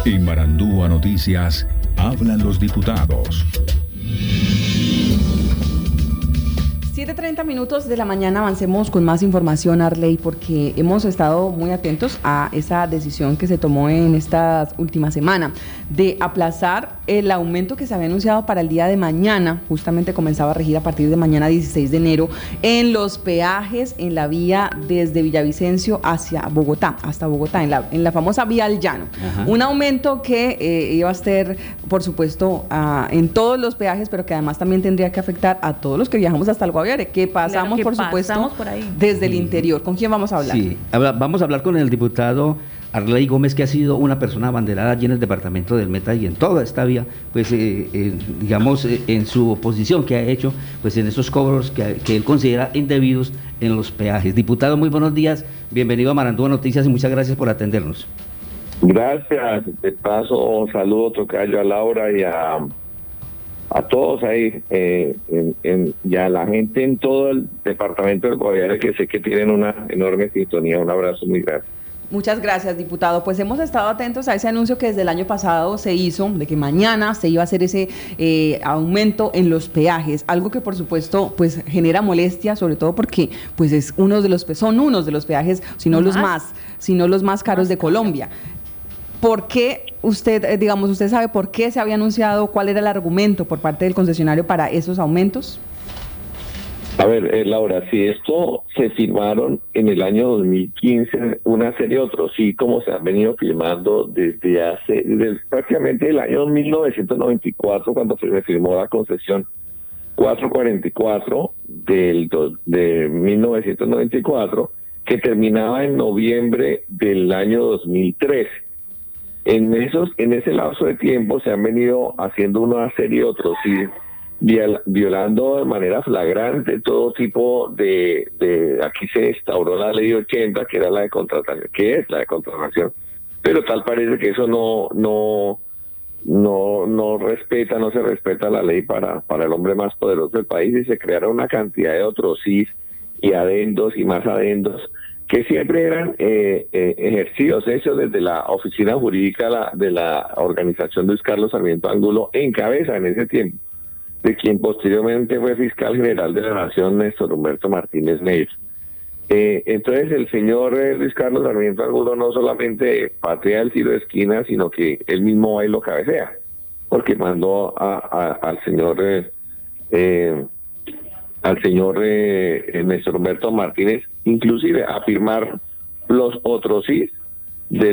En Marandúa Noticias, hablan los diputados. 7:30 de la mañana, avancemos con más información, Arley, porque hemos estado muy atentos a esa decisión que se tomó en esta última semana de aplazar el aumento que se había anunciado para el día de mañana. Justamente comenzaba a regir a partir de mañana 16 de enero en los peajes en la vía desde Villavicencio hasta Bogotá, en la famosa vía al Llano. Ajá. Un aumento que iba a ser, por supuesto, en todos los peajes, pero que además también tendría que afectar a todos los que viajamos hasta el Guaviare, que pasamos, por supuesto, por ahí, desde el interior. ¿Con quién vamos a hablar? Sí, vamos a hablar con el diputado Arley Gómez, que ha sido una persona abanderada allí en el departamento del Meta y en toda esta vía, pues digamos, en su oposición que ha hecho, pues en esos cobros que él considera indebidos en los peajes. Diputado, muy buenos días, bienvenido a Marandúa Noticias y muchas gracias por atendernos. Gracias, de paso saludo tocayo a Laura y a todos ahí, y a la gente en todo el departamento del Guaviare, que sé que tienen una enorme sintonía. Un abrazo muy grande. Muchas gracias, diputado. Pues hemos estado atentos a ese anuncio que desde el año pasado se hizo, de que mañana se iba a hacer ese aumento en los peajes, algo que por supuesto pues genera molestia, sobre todo porque pues son unos de los peajes, si no los más caros de Colombia. ¿Por qué usted sabe por qué se había anunciado, cuál era el argumento por parte del concesionario para esos aumentos? A ver, Laura, si esto se firmaron en el año 2015, una serie de otros, sí, como se han venido firmando desde prácticamente el año 1994, cuando se firmó la concesión 444 de 1994, que terminaba en noviembre del año 2013. En ese lapso de tiempo se han venido haciendo una serie de otros, sí, violando de manera flagrante todo tipo de aquí se instauró la ley 80, que era la de contratación, que es la de contratación, pero tal parece que eso no se respeta la ley para el hombre más poderoso del país, y se crearon una cantidad de otros sí y adendos y más adendos que siempre eran ejercidos, hechos desde la oficina jurídica de la organización Luis Carlos Sarmiento Angulo, en cabeza en ese tiempo de quien posteriormente fue fiscal general de la Nación, Néstor Humberto Martínez Neira. Entonces el señor Luis Carlos Sarmiento Angulo no solamente patea el tiro de esquina, sino que él mismo va y lo cabecea, porque mandó al señor Néstor Humberto Martínez inclusive a firmar los otros sí de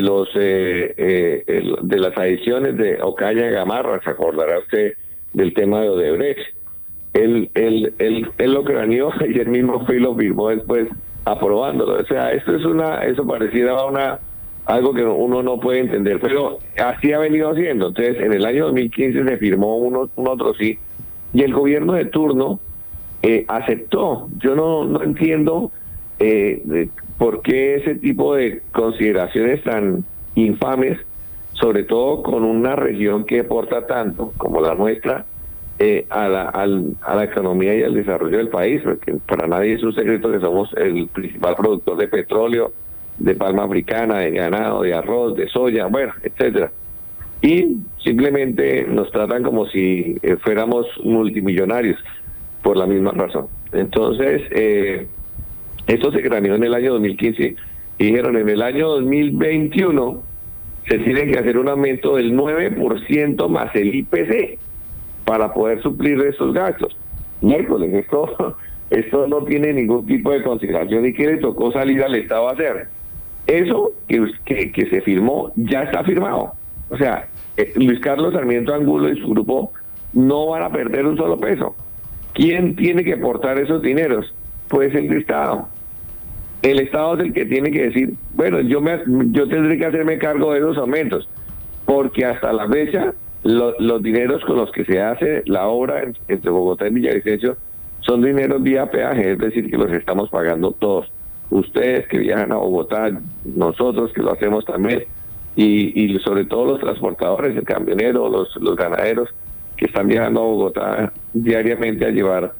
las adiciones de Ocaña y Gamarra. Se acordará usted del tema de Odebrecht. Él lo craneó y él mismo fue y lo firmó después aprobándolo. O sea, eso pareciera algo que uno no puede entender, pero así ha venido haciendo. Entonces, en el año 2015 se firmó un otro sí, y el gobierno de turno aceptó. Yo no entiendo por qué ese tipo de consideraciones tan infames, sobre todo con una región que aporta tanto como la nuestra a la economía y al desarrollo del país, porque para nadie es un secreto que somos el principal productor de petróleo, de palma africana, de ganado, de arroz, de soya, bueno, etcétera. Y simplemente nos tratan como si fuéramos multimillonarios por la misma razón. Entonces, esto se craneó en el año 2015 y dijeron en el año 2021 se tiene que hacer un aumento del 9% más el IPC para poder suplir estos gastos. Miércoles, esto no tiene ningún tipo de consideración. ¿Y qué le tocó salir al Estado a hacer? Eso que se firmó ya está firmado. O sea, Luis Carlos Sarmiento Angulo y su grupo no van a perder un solo peso. ¿Quién tiene que aportar esos dineros? Pues el Estado. El Estado es el que tiene que decir, bueno, yo tendré que hacerme cargo de esos aumentos, porque hasta la fecha los dineros con los que se hace la obra entre Bogotá y Villavicencio son dineros vía peaje, es decir, que los estamos pagando todos. Ustedes que viajan a Bogotá, nosotros que lo hacemos también, y sobre todo los transportadores, el camionero, los ganaderos que están viajando a Bogotá diariamente a llevar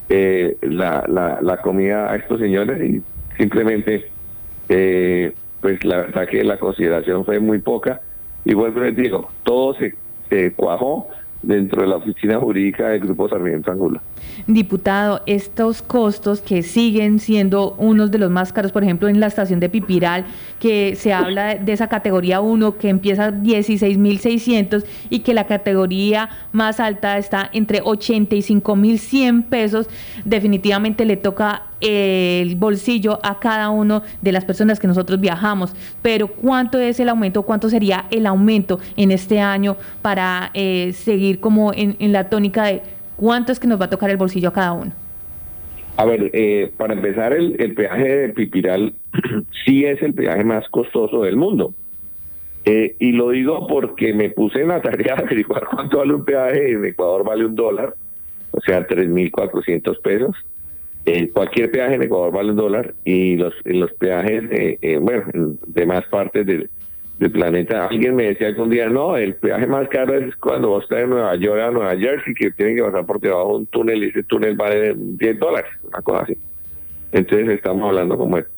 la comida a estos señores, y simplemente pues la verdad que la consideración fue muy poca, Y vuelvo y les digo, todo se cuajó dentro de la oficina jurídica del Grupo Sarmiento Angulo. Diputado, estos costos que siguen siendo unos de los más caros, por ejemplo, en la estación de Pipiral, que se habla de esa categoría 1 que empieza 16.600 y que la categoría más alta está entre 85.100 pesos, definitivamente le toca el bolsillo a cada uno de las personas que nosotros viajamos. Pero ¿cuánto es el aumento? ¿Cuánto sería el aumento en este año para seguir como en la tónica de cuánto es que nos va a tocar el bolsillo a cada uno? A ver, para empezar, el peaje de Pipiral sí es el peaje más costoso del mundo. Y lo digo porque me puse en la tarea de averiguar cuánto vale un peaje. En Ecuador vale $1, o sea, 3.400 pesos. Cualquier peaje en Ecuador vale $1, y los peajes, en demás partes del planeta. Alguien me decía algún día, no, el peaje más caro es cuando vos estás de Nueva York a Nueva Jersey, que tienen que pasar por debajo de un túnel, y ese túnel vale $10, una cosa así. Entonces estamos hablando como de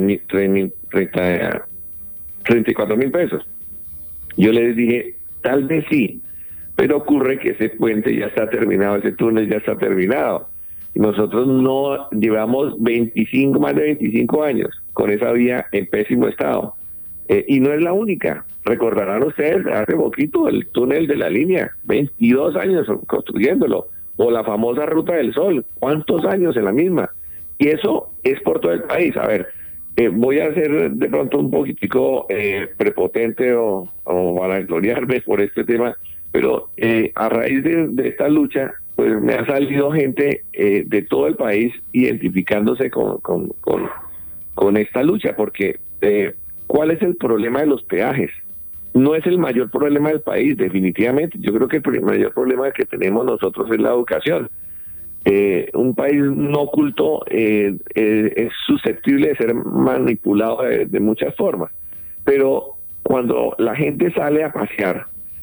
34.000 pesos. Yo les dije, tal vez sí, pero ocurre que ese puente ya está terminado, ese túnel ya está terminado. Nosotros no llevamos más de 25 años con esa vía en pésimo estado. Y no es la única. Recordarán ustedes, hace poquito, el túnel de la línea, 22 años construyéndolo, o la famosa Ruta del Sol, ¿cuántos años en la misma? Y eso es por todo el país. A ver, voy a ser de pronto un poquitico prepotente o vanagloriarme por este tema, pero a raíz de esta lucha, pues me ha salido gente de todo el país identificándose con esta lucha, porque ¿cuál es el problema de los peajes? No es el mayor problema del país, definitivamente. Yo creo que el mayor problema que tenemos nosotros es la educación. Un país no culto es susceptible de ser manipulado de muchas formas. Pero cuando la gente sale a pasear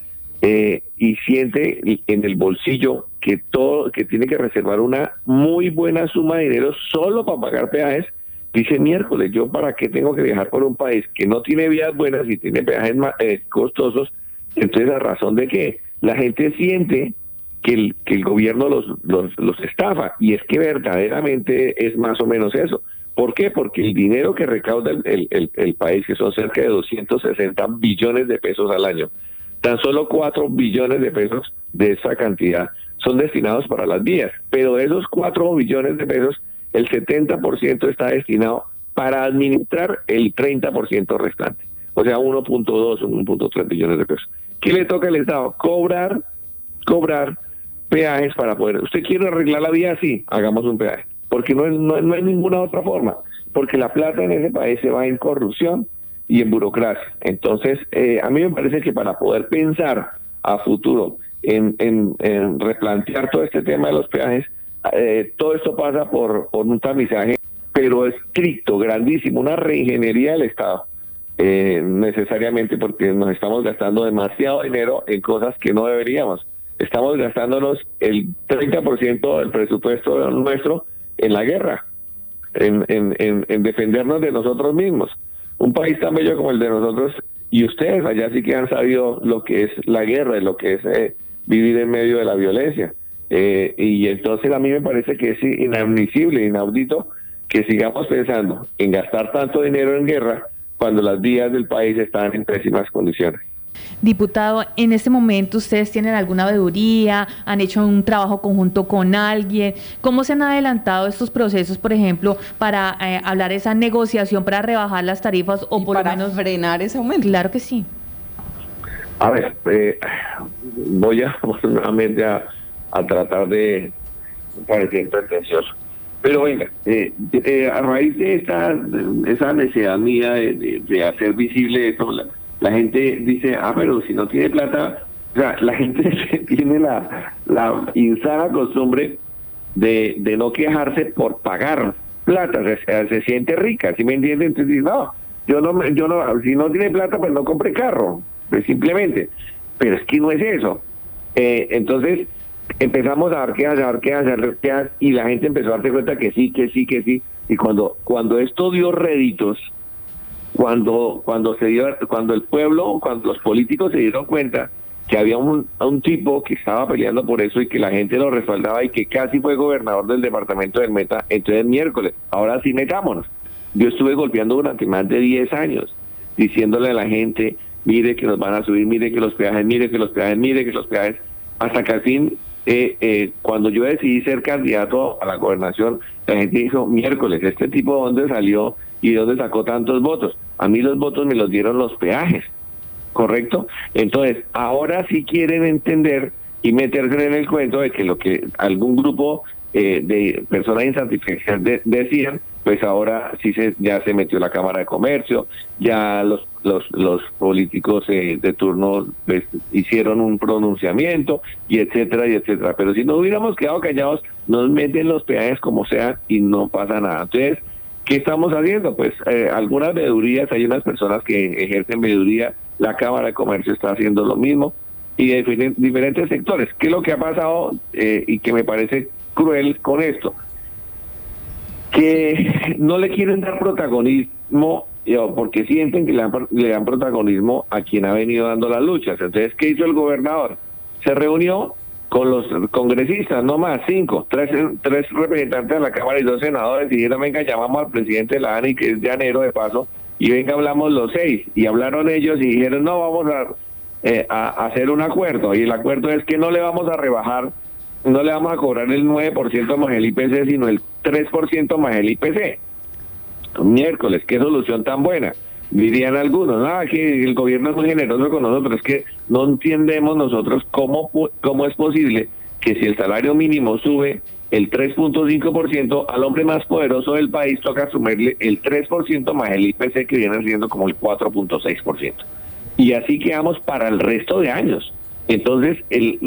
y siente en el bolsillo que tiene que reservar una muy buena suma de dinero solo para pagar peajes, dice, miércoles, ¿yo para qué tengo que viajar por un país que no tiene vías buenas y tiene peajes costosos? Entonces, ¿a razón de qué? La gente siente que el gobierno los estafa, y es que verdaderamente es más o menos eso. ¿Por qué? Porque el dinero que recauda el país, que son cerca de 260 billones de pesos al año, tan solo 4 billones de pesos de esa cantidad son destinados para las vías, pero de esos 4 billones de pesos, el 70% está destinado para administrar el 30% restante, o sea, 1.2 o 1.3 billones de pesos. ¿Qué le toca al Estado? Cobrar peajes para poder... ¿Usted quiere arreglar la vía? Sí, hagamos un peaje, porque no hay ninguna otra forma, porque la plata en ese país se va en corrupción y en burocracia. Entonces, a mí me parece que para poder pensar a futuro en replantear todo este tema de los peajes, todo esto pasa por un tamizaje, pero estricto, grandísimo, una reingeniería del Estado, necesariamente, porque nos estamos gastando demasiado dinero en cosas que no deberíamos. Estamos gastándonos el 30% del presupuesto nuestro en la guerra, en defendernos de nosotros mismos. Un país tan bello como el de nosotros, y ustedes allá sí que han sabido lo que es la guerra, lo que es vivir en medio de la violencia. Y entonces a mí me parece que es inadmisible, inaudito, que sigamos pensando en gastar tanto dinero en guerra cuando las vías del país están en pésimas condiciones. Diputado, en este momento ustedes tienen alguna veeduría, han hecho un trabajo conjunto con alguien. ¿Cómo se han adelantado estos procesos, por ejemplo, para hablar de esa negociación para rebajar las tarifas o y por para lo menos frenar ese aumento? Claro que sí. A ver, voy nuevamente a tratar de parecer pretencioso. Pero venga, a raíz de esa necesidad mía de hacer visible esto, la gente dice, pero si no tiene plata, o sea, la gente tiene la insana costumbre de no quejarse por pagar plata, o sea, se siente rica, ¿sí me entienden? Entonces dice, yo no, si no tiene plata, pues no compre carro, pues simplemente. Pero es que no es eso. Entonces empezamos a dar quejas, y la gente empezó a darse cuenta que sí. Y cuando esto dio réditos, cuando el pueblo, cuando los políticos se dieron cuenta que había un tipo que estaba peleando por eso y que la gente lo respaldaba y que casi fue gobernador del departamento del Meta, entonces miércoles, ahora sí metámonos. Yo estuve golpeando durante más de 10 años, diciéndole a la gente, mire que nos van a subir, mire que los peajes, mire que los peajes, mire que los peajes, hasta que al fin, cuando yo decidí ser candidato a la gobernación, la gente dijo, miércoles, ¿este tipo dónde salió y de dónde sacó tantos votos? A mí los votos me los dieron los peajes, ¿correcto? Entonces, ahora sí quieren entender y meterse en el cuento de que lo que algún grupo de personas insatisfechas decían, pues ahora sí ya se metió la Cámara de Comercio, ya los políticos de turno pues, hicieron un pronunciamiento y etcétera y etcétera. Pero si no hubiéramos quedado callados, nos meten los peajes como sea y no pasa nada. Entonces, ¿qué estamos haciendo? Pues algunas veedurías, hay unas personas que ejercen veeduría, la Cámara de Comercio está haciendo lo mismo y de diferentes sectores. ¿Qué es lo que ha pasado y que me parece cruel con esto? Que no le quieren dar protagonismo porque sienten que le dan protagonismo a quien ha venido dando las luchas. Entonces, ¿qué hizo el gobernador? Se reunió con los congresistas, no más, 3 representantes de la Cámara y 2 senadores, y dijeron, venga, llamamos al presidente de la ANI, que es llanero de paso, y venga, hablamos los 6, y hablaron ellos y dijeron, no, vamos a hacer un acuerdo, y el acuerdo es que no le vamos a rebajar, no le vamos a cobrar el 9% más el IPC, sino el 3% más el IPC. Miércoles, qué solución tan buena. Dirían algunos, que el gobierno es muy generoso con nosotros, es que no entendemos nosotros cómo es posible que si el salario mínimo sube el 3.5%, al hombre más poderoso del país toca asumirle el 3% más el IPC, que viene siendo como el 4.6%. Y así quedamos para el resto de años. Entonces,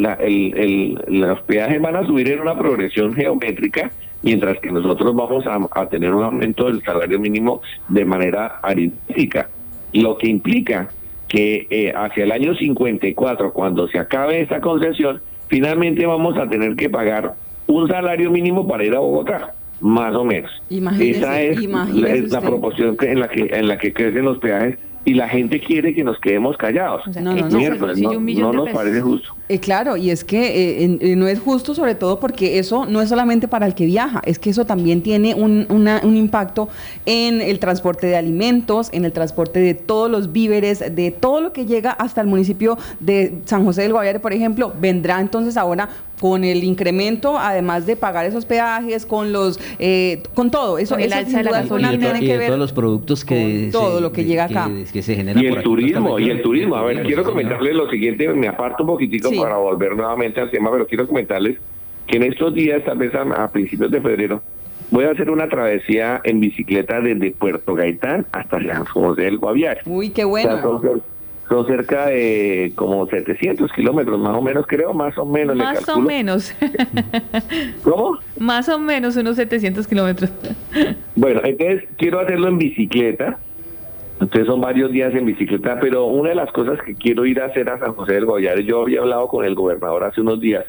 los peajes van a subir en una progresión geométrica, mientras que nosotros vamos a tener un aumento del salario mínimo de manera aritmética, lo que implica que hacia el año 54, cuando se acabe esta concesión, finalmente vamos a tener que pagar un salario mínimo para ir a Bogotá, más o menos. Esa es la proporción en la que crecen los peajes. Y la gente quiere que nos quedemos callados. O sea, no nos parece justo. Claro, y es que no es justo, sobre todo porque eso no es solamente para el que viaja, es que eso también tiene un impacto en el transporte de alimentos, en el transporte de todos los víveres, de todo lo que llega hasta el municipio de San José del Guaviare, por ejemplo. Vendrá entonces ahora con el incremento, además de pagar esos peajes, con todo eso, el alza de la gasolina, tiene que ver todos los productos que todo lo que llega acá, que se genera y el turismo. A ver, quiero comentarles lo siguiente, me aparto un poquitico para volver nuevamente al tema, pero quiero comentarles que en estos días, tal vez a principios de febrero, voy a hacer una travesía en bicicleta desde Puerto Gaitán hasta San José del Guaviare. Uy, qué bueno. O sea, son cerca de como 700 kilómetros, más o menos, creo, más o menos. Más o menos. ¿Cómo? Más o menos unos 700 kilómetros. Bueno, entonces quiero hacerlo en bicicleta. Entonces son varios días en bicicleta, pero una de las cosas que quiero ir a hacer a San José del Guaviare, yo había hablado con el gobernador hace unos días,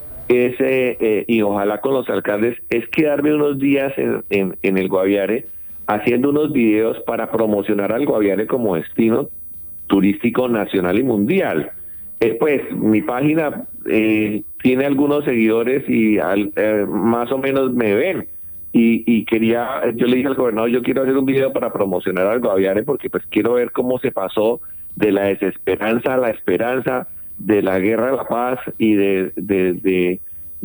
y ojalá con los alcaldes, es quedarme unos días en el Guaviare haciendo unos videos para promocionar al Guaviare como destino turístico nacional y mundial. Pues mi página tiene algunos seguidores y más o menos me ven. Y yo le dije al gobernador, yo quiero hacer un video para promocionar al Guaviare porque pues quiero ver cómo se pasó de la desesperanza a la esperanza, de la guerra a la paz y de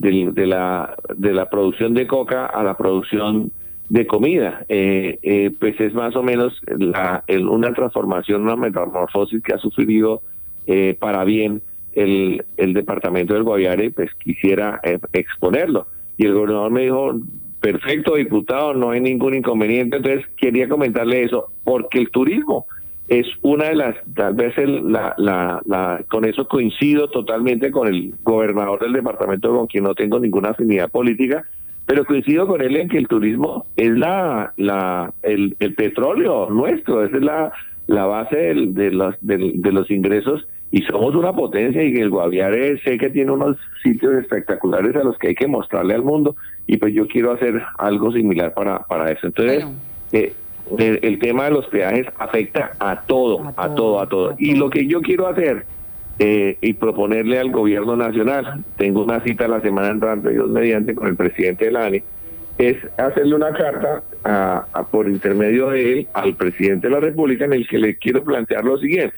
la producción de coca a la producción de comida. Pues es más o menos una transformación, una metamorfosis que ha sufrido para bien el departamento del Guaviare. Pues quisiera exponerlo. Y el gobernador me dijo, perfecto, diputado, no hay ningún inconveniente. Entonces quería comentarle eso, porque el turismo es una de las, tal vez con eso coincido totalmente con el gobernador del departamento, con quien no tengo ninguna afinidad política, pero coincido con él en que el turismo es el petróleo nuestro, esa es la base de los ingresos, y somos una potencia, y el Guaviare sé que tiene unos sitios espectaculares a los que hay que mostrarle al mundo, y pues yo quiero hacer algo similar para eso. Entonces, el tema de los peajes afecta a todo. Y lo que yo quiero hacer y proponerle al gobierno nacional, tengo una cita la semana entrante, Dios mediante, con el presidente de la ANI, es hacerle una carta por intermedio de él al presidente de la República, en el que le quiero plantear lo siguiente.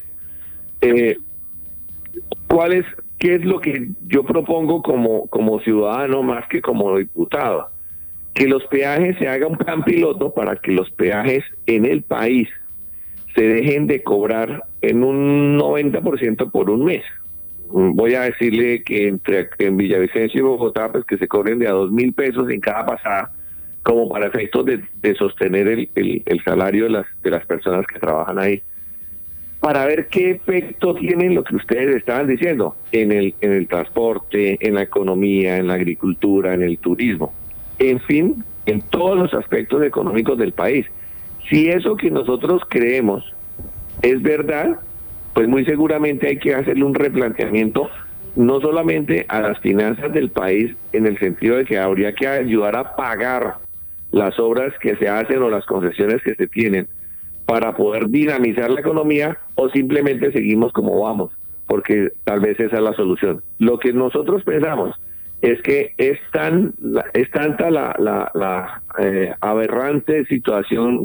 ¿Qué es lo que yo propongo como ciudadano más que como diputado? Que los peajes se haga un plan piloto para que los peajes en el país se dejen de cobrar en un 90% por un mes. Voy a decirle que en Villavicencio y Bogotá, pues que se cobren de a 2.000 pesos en cada pasada, como para efectos de sostener el salario de las personas que trabajan ahí, para ver qué efecto tiene lo que ustedes estaban diciendo en el transporte, en la economía, en la agricultura, en el turismo, en fin, en todos los aspectos económicos del país. Si eso que nosotros creemos es verdad, pues muy seguramente hay que hacerle un replanteamiento no solamente a las finanzas del país, en el sentido de que habría que ayudar a pagar las obras que se hacen o las concesiones que se tienen para poder dinamizar la economía, o simplemente seguimos como vamos, porque tal vez esa es la solución. Lo que nosotros pensamos es que es tanta la aberrante situación,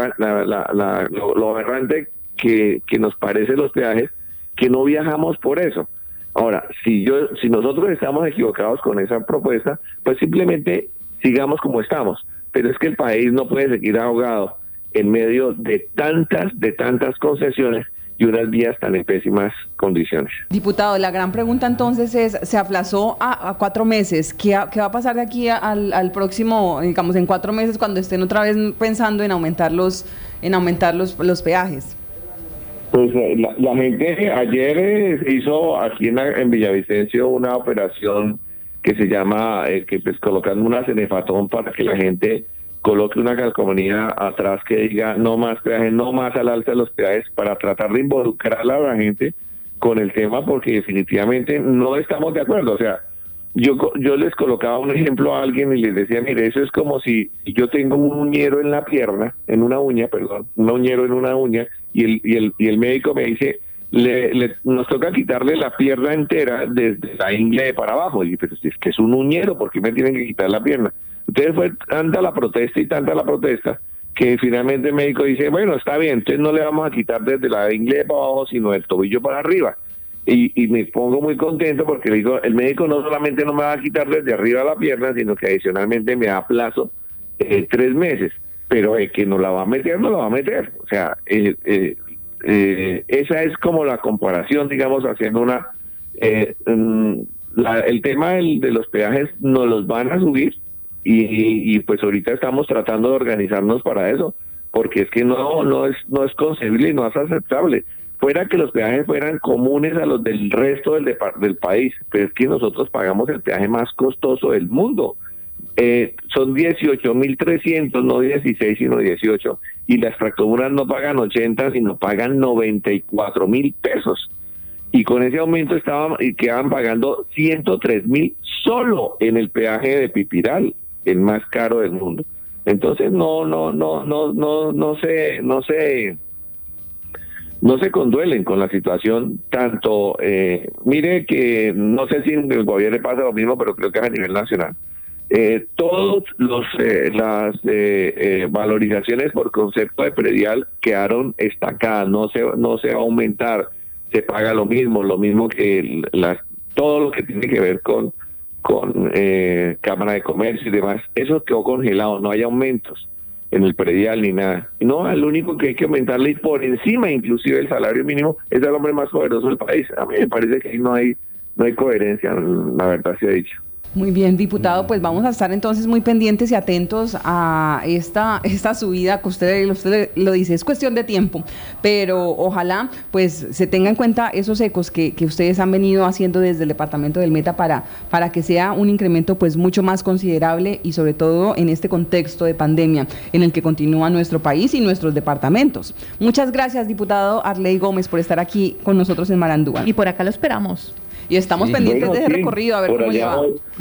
lo aberrante que nos parece los peajes, que no viajamos por eso. Ahora, si nosotros estamos equivocados con esa propuesta, pues simplemente sigamos como estamos. Pero es que el país no puede seguir ahogado en medio de tantas concesiones y unas vías tan en pésimas condiciones. Diputado, la gran pregunta entonces es, se aplazó a 4 meses. ¿Qué va a pasar de aquí al próximo, digamos, en 4 meses, cuando estén otra vez pensando en aumentar los peajes? Pues la gente ayer hizo aquí en Villavicencio una operación que se llama, colocando una cenefatón para que la gente coloque una calcomanía atrás que diga no más peajes, no más al alza de los peajes, para tratar de involucrar a la gente con el tema, porque definitivamente no estamos de acuerdo. O sea, yo les colocaba un ejemplo a alguien y les decía, mire, eso es como si yo tengo un uñero en la pierna, un uñero en una uña, y el médico me dice, nos toca quitarle la pierna entera desde la ingle para abajo. Y pero si es que es un uñero, ¿por qué me tienen que quitar la pierna? Entonces fue tanta la protesta que finalmente el médico dice, bueno, está bien, entonces no le vamos a quitar desde la ingle para abajo, sino del tobillo para arriba. Y me pongo muy contento porque le digo, el médico no solamente no me va a quitar desde arriba la pierna, sino que adicionalmente me da plazo 3 meses, pero que no la va a meter, no la va a meter. O sea, esa es como la comparación, digamos, haciendo el tema de los peajes nos los van a subir, y pues ahorita estamos tratando de organizarnos para eso, porque es que no es concebible y no es aceptable. Fuera que los peajes fueran comunes a los del resto del país, pero es que nosotros pagamos el peaje más costoso del mundo. Son 18.300, no 16, sino 18, y las tractomulas no pagan 80, sino pagan 94.000 pesos. Y con ese aumento quedaban pagando 103.000 solo en el peaje de Pipiral, el más caro del mundo. Entonces no se conduelen con la situación tanto. Mire que no sé si en el gobierno pasa lo mismo, pero creo que es a nivel nacional. Todos las valorizaciones por concepto de predial quedaron estancadas, no se va a aumentar, se paga lo mismo que todo lo que tiene que ver con Cámara de Comercio y demás. Eso quedó congelado, no hay aumentos en el predial ni nada. No, el único que hay que aumentarle, y por encima inclusive el salario mínimo, es el hombre más poderoso del país. A mí me parece que ahí no hay coherencia, la verdad se ha dicho. Muy bien, diputado, pues vamos a estar entonces muy pendientes y atentos a esta subida que usted lo dice, es cuestión de tiempo, pero ojalá pues se tenga en cuenta esos ecos que ustedes han venido haciendo desde el departamento del Meta para que sea un incremento pues mucho más considerable, y sobre todo en este contexto de pandemia en el que continúa nuestro país y nuestros departamentos. Muchas gracias, diputado Arley Gómez, por estar aquí con nosotros en Marandúa. Y por acá lo esperamos. Y estamos pendientes de ese recorrido, a ver cómo lleva.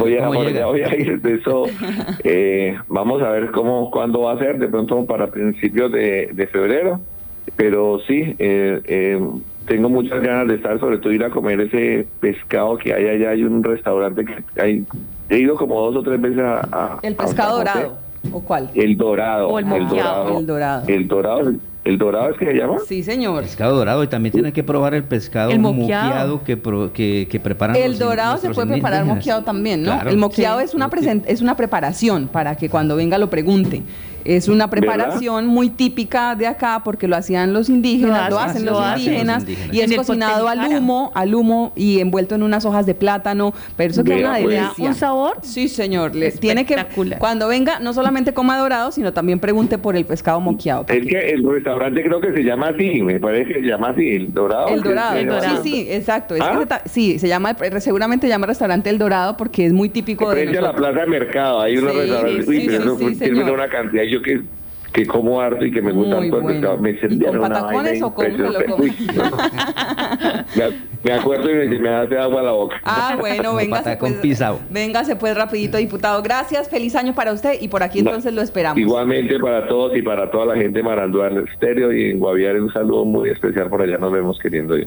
voy a ir. De eso vamos a ver cuándo va a ser, de pronto para principios de febrero. Pero sí, tengo muchas ganas de estar, sobre todo ir a comer ese pescado que hay allá. Hay un restaurante que he ido como 2 o 3 veces a ¿El pescado dorado? ¿O cuál? El dorado. O el moqueado. ¿El dorado es que se llama? Sí, señor. Pescado dorado, y también tienen que probar el pescado El moqueado que preparan El dorado se puede preparar moqueado también, ¿no? Claro. El moqueado Sí. es una preparación para que cuando venga lo pregunte. Es una preparación muy típica de acá porque lo hacían los indígenas, lo hacen los indígenas y En es el cocinado al humo y envuelto en unas hojas de plátano, pero eso queda Vea, una pues. delicia. ¿Un sabor? Sí, señor. Tiene que, Espectacular. cuando venga, no solamente coma dorado, sino también pregunte por el pescado moqueado. Es que el restaurante creo que se llama así, me parece que se llama así, El Dorado. El Dorado. El Dorado. Sí, sí, exacto. Es ¿Ah? que sí, seguramente se llama restaurante El Dorado porque es muy típico de Frente a la nosotros. plaza de mercado, hay unos Sí, restaurantes. sí, Pero sí, eso sí, tiene señor. una cantidad, yo que como harto y que me gusta Muy todo el bueno. pescado. Me ¿Y servían con una patacones vaina o cómo se lo impresionante. come? Uy, me acuerdo y me hace agua a la boca. Ah, bueno, véngase patacón pues. pisado. Véngase pues rapidito, diputado. Gracias, feliz año para usted y por aquí entonces lo esperamos. Igualmente para todos y para toda la gente de Maranduán Estéreo y en Guaviare un saludo muy especial por allá. Nos vemos, queriendo Dios.